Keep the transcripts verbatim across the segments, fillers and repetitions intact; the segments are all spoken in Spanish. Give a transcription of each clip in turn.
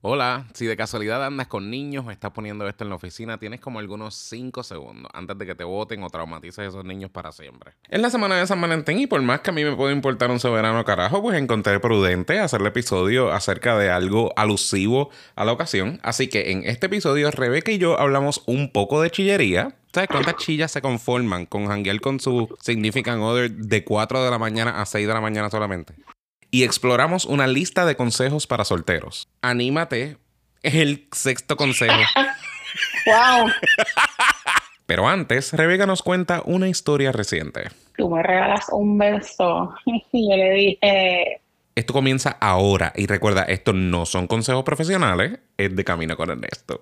Hola, si de casualidad andas con niños o estás poniendo esto en la oficina, tienes como algunos cinco segundos antes de que te boten o traumatices a esos niños para siempre. Es la semana de San Valentín y por más que a mí me puede importar un soberano carajo, pues encontré prudente hacer el episodio acerca de algo alusivo a la ocasión. Así que en este episodio, Rebeca y yo hablamos un poco de chillería. ¿Sabes cuántas chillas se conforman con janguear con su significant other de cuatro de la mañana a seis de la mañana solamente? Y exploramos una lista de consejos para solteros. Anímate es el sexto consejo. ¡Wow! Pero antes, Rebeca nos cuenta una historia reciente. Tú me regalas un beso. Y yo le dije... Esto comienza ahora. Y recuerda, estos no son consejos profesionales. Es de Camino con Ernesto.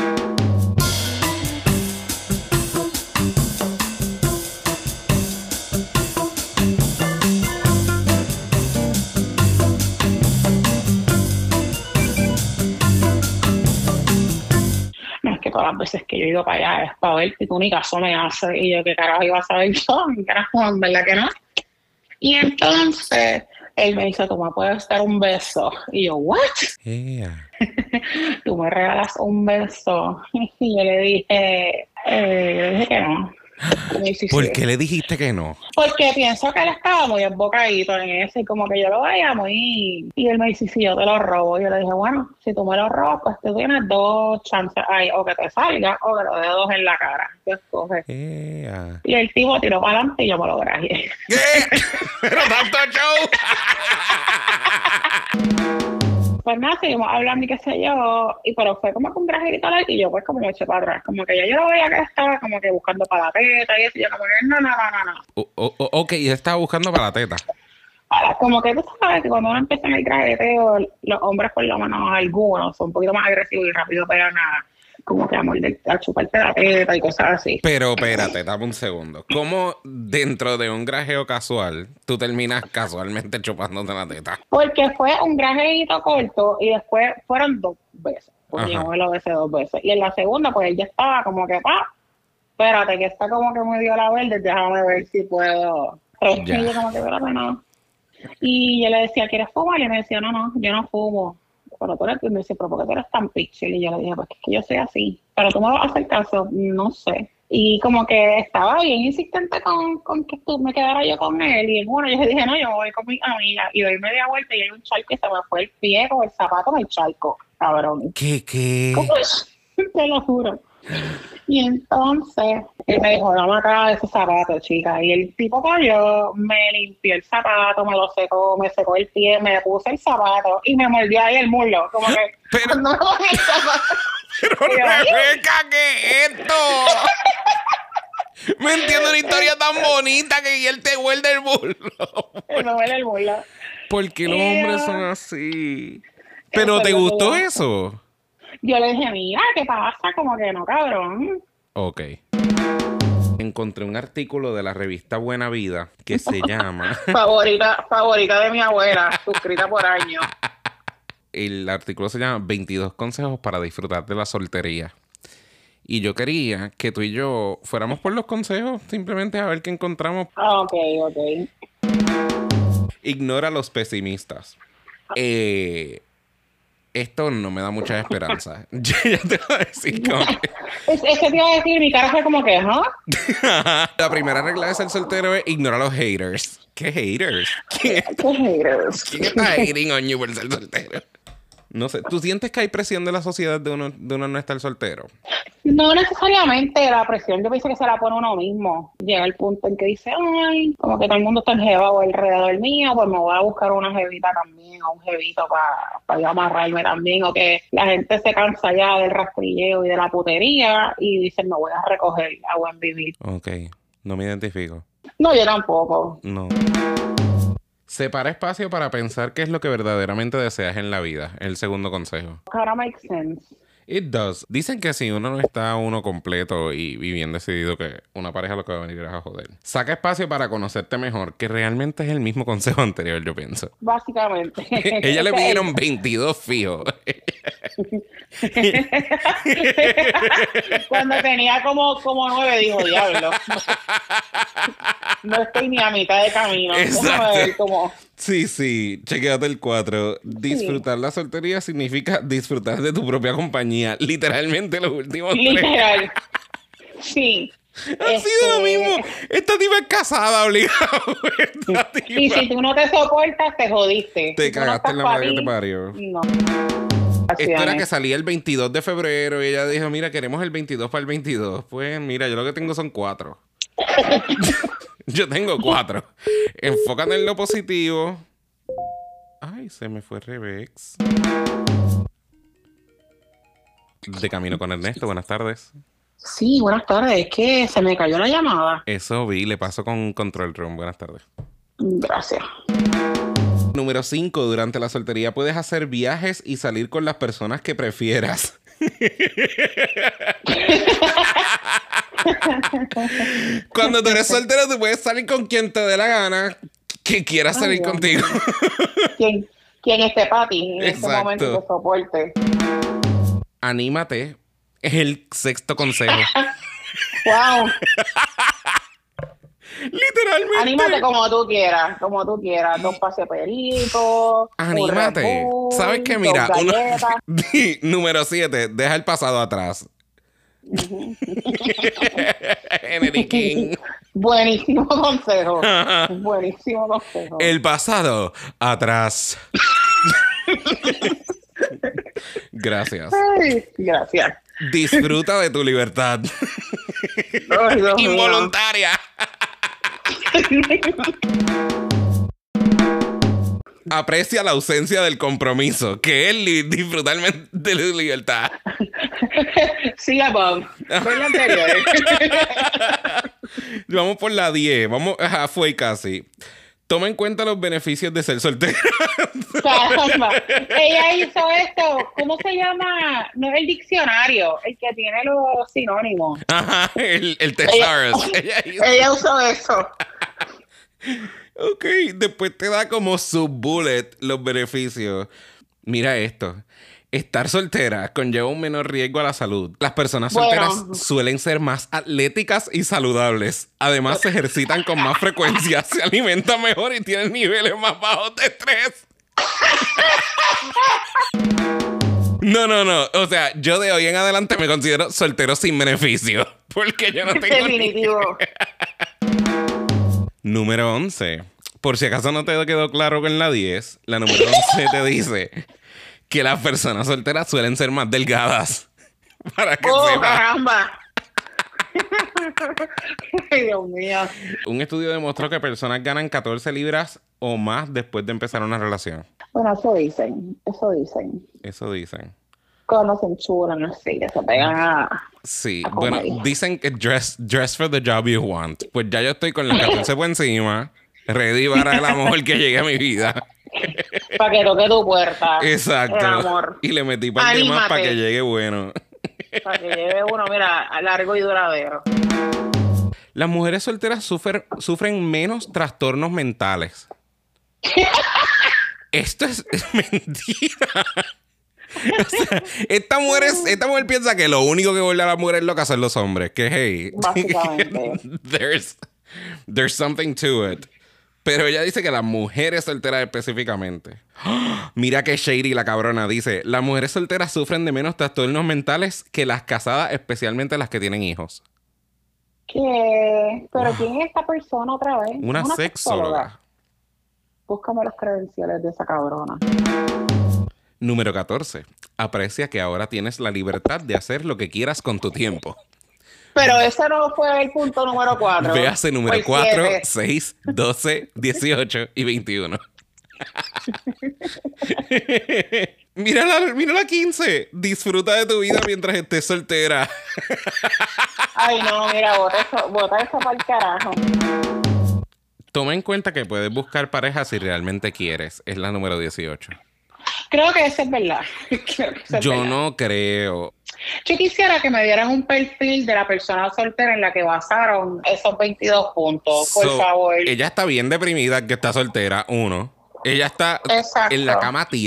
Todas las veces que yo he ido para allá es para ver si tú ni caso me hace. Y yo, ¿qué carajo iba a saber yo? ¿Qué carajo? En verdad que no. Y entonces él me dice, tú me puedes dar un beso. Y yo, ¿what? Yeah. Tú me regalas un beso. Y yo le dije, eh, yo le dije que no. Dice, ¿Por sí. qué le dijiste que no? Porque pienso que él estaba muy embocadito en eso y como que yo lo veía muy... Y él me dice, si yo te lo robo. Y yo le dije, bueno, si tú me lo robas, pues tú tienes dos chances ahí, o que te salga o que te dé dos en la cara. Tú escoges. Yeah. Y el tipo tiró para adelante y yo me lo grajeé. ¿Qué? ¡Pero tanto show! Pues nada, seguimos hablando y qué sé yo, y pero fue como con un grajerito largo y yo pues como me eché para atrás, como que ya yo lo veía que estaba como que buscando para la teta y eso, y yo como que no, no, no, no, no. O, o, ok, y estaba buscando para la teta. Ahora, como que tú sabes que cuando uno empieza en el grajeteo, los hombres por lo menos algunos son un poquito más agresivos y rápido pegan a, como que a morder, a chuparte la teta y cosas así. Pero espérate, dame un segundo. ¿Cómo dentro de un grajeo casual tú terminas casualmente chupándote la teta? Porque fue un grajeito corto y después fueron dos veces. Porque yo me lo besé dos veces. Y en la segunda, pues él ya estaba como que, pa, espérate, que está como que me dio la verde, déjame ver si puedo. Y yo como que, espérate, no. Y yo le decía, ¿quieres fumar? Y él me decía, no, no, yo no fumo. Pero tú eres, y me decía, pero ¿por qué tú eres tan pichil? Y yo le dije, pues es que yo soy así. Pero tú me vas a hacer caso, no sé. Y como que estaba bien insistente con, con que tú me quedara yo con él. Y bueno, yo le dije, no, yo voy con mi amiga. Y doy media vuelta y hay un charco y se me fue el pie con el zapato en el charco, cabrón. ¿Qué, qué? ¿Cómo es? Te lo juro. Y entonces él me dijo, no me acaba de ese zapato, chica. Y el tipo cayó, me limpió el zapato, me lo secó, me secó el pie, me puse el zapato y me mordió ahí el muslo. Como que pero, no el zapato. Pero Rebeca, ¿qué es esto? Me entiendo una historia tan bonita que él te huelde el muslo. Él me huele el muslo. ¿Por qué los hombres son así? ¿Pero te gustó eso? Yo le dije, mira, ¿qué pasa? Como que no, cabrón. Ok. Encontré un artículo de la revista Buena Vida que se llama... favorita, favorita de mi abuela, suscrita por años. El artículo se llama veintidós consejos para disfrutar de la soltería. Y yo quería que tú y yo fuéramos por los consejos, simplemente a ver qué encontramos. Ok, ok. Ignora a los pesimistas. Eh... Esto no me da mucha esperanza. Yo ya te voy a decir como que... Es, es que te iba a decir, mi cara fue como que, ¿no? La primera regla de ser soltero es ignorar a los haters. ¿Qué haters? ¿Quién, ¿Qué haters? ¿Quién está hating on you por ser soltero? No sé, ¿tú sientes que hay presión de la sociedad de uno, de uno no estar soltero? No necesariamente, la presión yo pienso que se la pone uno mismo. Llega el punto en que dice, ay, como que todo el mundo está enjebado alrededor mío, pues me voy a buscar una jevita también, o un jevito para pa yo amarrarme también, o que la gente se cansa ya del rastrilleo y de la putería y dicen, me voy a recoger a buen vivir. Ok, no me identifico. No, yo tampoco. No. Separa espacio para pensar qué es lo que verdaderamente deseas en la vida. El segundo consejo. Ahora makes sense. It does. Dicen que si uno no está uno completo y, y bien decidido, que una pareja lo que va a venir es a joder. Saca espacio para conocerte mejor, que realmente es el mismo consejo anterior, yo pienso. Básicamente. Ella le pidieron veintidós fijos. Cuando tenía como, como nueve, dijo, diablo. No estoy ni a mitad de camino. Exacto. Ver como... Sí, sí, chequéate el cuatro. Disfrutar sí. La soltería significa disfrutar de tu propia compañía. Literalmente los últimos Literal. tres. Sí. Ha este... sido lo mismo. Esta tipa es casada, obligado. Tipa... Y si tú no te soportas, te jodiste. Te si cagaste no en la madre que te parió. No. Esto era que salía el veintidós de febrero y ella dijo, mira, queremos el veintidós para el veintidós. Pues mira, yo lo que tengo son cuatro. Yo tengo cuatro. Enfócate en lo positivo. Ay, se me fue Rebex. De camino con Ernesto, buenas tardes. Sí, buenas tardes. Es que se me cayó la llamada. Eso vi, le paso con Control Room. Buenas tardes. Gracias. Número cinco. Durante la soltería puedes hacer viajes y salir con las personas que prefieras. Cuando tú eres soltero, tú puedes salir con quien te dé la gana, que quiera salir Ay, contigo. Quien, quien esté para ti en Exacto. Este momento de soporte. Anímate. Es el sexto consejo. Wow. Literalmente. Anímate como tú quieras, como tú quieras. Dos paseperitos. Anímate. Bull, ¿Sabes qué? Mira, uno... número siete, deja el pasado atrás. Kennedy King. Buenísimo consejo. Buenísimo consejo. El pasado atrás. Gracias. Ay, gracias. Disfruta de tu libertad. Ay, involuntaria. Aprecia la ausencia del compromiso, que es li- disfrutar de la libertad. Sí, Bob. Voy la anterior. Vamos por la diez. Vamos, ajá, fue casi. Toma en cuenta los beneficios de ser soltera. Caramba. Ella hizo esto. ¿Cómo se llama? No es el diccionario, el que tiene los sinónimos. Ajá, el, el thesaurus. Ella, ella, ella usó eso. Ok, después te da como sub-bullet los beneficios. Mira esto. Estar soltera conlleva un menor riesgo a la salud. Las personas solteras bueno. suelen ser más atléticas y saludables. Además, se ejercitan con más frecuencia, se alimentan mejor y tienen niveles más bajos de estrés. No, no, no. O sea, yo de hoy en adelante me considero soltero sin beneficio. Porque yo no tengo... Definitivo. Número once. Por si acaso no te quedó claro con la diez, la número once te dice que las personas solteras suelen ser más delgadas. Para que ¡Oh, sepas. caramba! Ay, Dios mío. Un estudio demostró que personas ganan catorce libras o más después de empezar una relación. Bueno, eso dicen. Eso dicen. Eso dicen. Cuando se enchulan así, que se pegan a... Sí, a bueno, dicen que dress, dress for the job you want. Pues ya yo estoy con los catorce por encima, ready para el amor que llegue a mi vida. Para que toque tu puerta. Exacto. El amor. Y le metí para el más para que llegue bueno. Para que llegue uno, mira, largo y duradero. Las mujeres solteras sufren, sufren menos trastornos mentales. Esto es, es mentira. O sea, esta mujer, es, esta mujer piensa que lo único que vuelve a las mujeres locas son los hombres. Que hey, básicamente. there's, there's something to it. Pero ella dice que las mujeres solteras específicamente. ¡Oh! Mira que shady la cabrona dice. Las mujeres solteras sufren de menos trastornos mentales que las casadas, especialmente las que tienen hijos. ¿Qué? ¿Pero wow. quién es esta persona otra vez? Una, Una sexóloga. sexóloga. Búscame los credenciales de esa cabrona. Número catorce. Aprecia que ahora tienes la libertad de hacer lo que quieras con tu tiempo. Pero ese no fue el punto número cuatro. Véase número cuatro, seis, doce, dieciocho y veintiuno. Mira la, mira la quince. Disfruta de tu vida mientras estés soltera. Ay, no, mira, bota eso, bota eso para el carajo. Toma en cuenta que puedes buscar pareja si realmente quieres. Es la número dieciocho. Creo que eso es verdad. Creo que eso es Yo verdad. no creo. Yo quisiera que me dieran un perfil de la persona soltera en la que basaron esos veintidós puntos, So, por favor. Ella está bien deprimida que está soltera, uno. Ella está Exacto. en la cama tirada.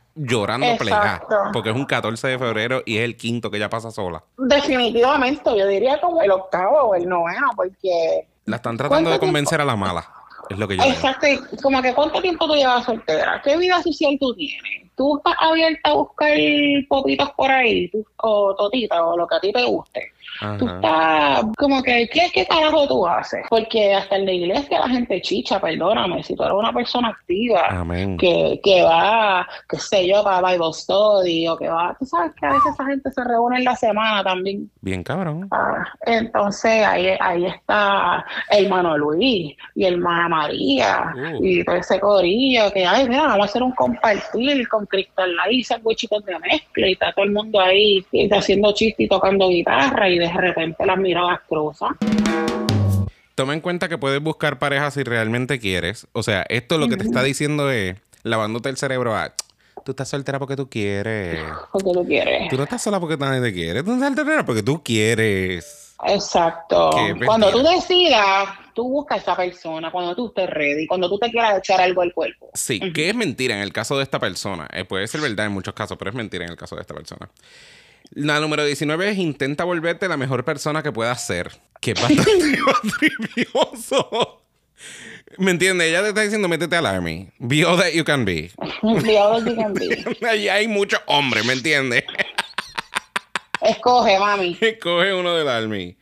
llorando plegada. Exacto. Porque es un catorce de febrero y es el quinto que ella pasa sola. Definitivamente, yo diría como el octavo o el noveno, porque... La están tratando de convencer tiempo? a la mala. Es lo que yo Exacto, veo. Como que ¿cuánto tiempo tú llevas soltera? ¿Qué vida social tú tienes? ¿Tú estás abierta a buscar popitos por ahí? ¿Tú, o totitas, o lo que a ti te guste? Ajá. Tú estás como que, ¿qué, ¿qué carajo tú haces? Porque hasta en la iglesia la gente chicha, perdóname, si tú eres una persona activa, Amén. Que, que va, qué sé yo, para Bible Study, o que va, tú sabes que a veces esa gente se reúne en la semana también. Bien cabrón. Ah, entonces ahí, ahí está el hermano Luis y el hermana María uh. y todo ese corillo que, ay, mira, vamos a hacer un compartir con Cristal Light, sandwichitos de mezcla y está todo el mundo ahí haciendo chistes y tocando guitarra y de repente las miradas cruzan. Toma en cuenta que puedes buscar pareja si realmente quieres. O sea, esto lo que te está diciendo es lavándote el cerebro a... Tú estás soltera porque tú quieres. Porque tú quieres. Tú no estás sola porque nadie te quiere. Tú estás soltera porque tú quieres. Exacto. Cuando tú decidas, tú buscas a esa persona. Cuando tú estés ready. Cuando tú te quieras echar algo al cuerpo. Sí, uh-huh. Que es mentira en el caso de esta persona. Eh, puede ser verdad en muchos casos, pero es mentira en el caso de esta persona. La número diecinueve es intenta volverte la mejor persona que puedas ser. Que es bastante trivioso. ¿Me entiendes? Ella te está diciendo, métete al Army. Be all that you can be. Be all that you can be. Allí hay muchos hombres, ¿me entiendes? Escoge, mami. Escoge uno del Army.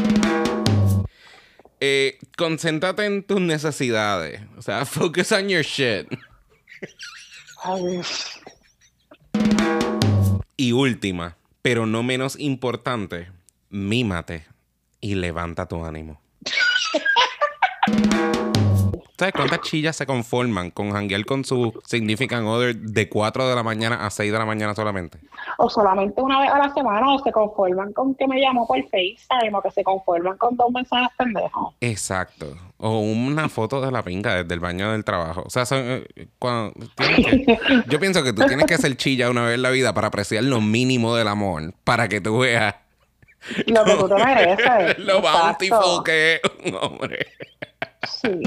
Eh, concéntrate en tus necesidades. O sea, focus on your shit. Ay. Y última, pero no menos importante, mímate y levanta tu ánimo. ¿Sabes cuántas chillas se conforman con janguear con su significant other de cuatro de la mañana a seis de la mañana solamente? O solamente una vez a la semana, o se conforman con que me llamó por FaceTime, o que se conforman con dos mensajes pendejos. Exacto. O una foto de la pinga desde el baño del trabajo. O sea, son, eh, cuando, que, yo pienso que tú tienes que ser chilla una vez en la vida para apreciar lo mínimo del amor, para que tú veas lo que tú te mereces. Lo bountiful que es un hombre. Sí.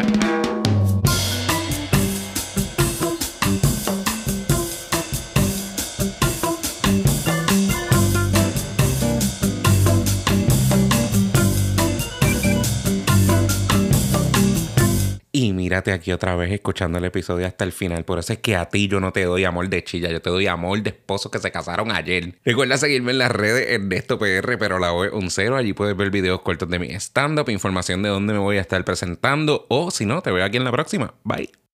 Y mírate aquí otra vez escuchando el episodio hasta el final. Por eso es que a ti yo no te doy amor de chilla. Yo te doy amor de esposos que se casaron ayer. Recuerda seguirme en las redes Ernesto P R, pero la O es un cero. Allí puedes ver videos cortos de mi stand-up, información de dónde me voy a estar presentando. O si no, te veo aquí en la próxima. Bye.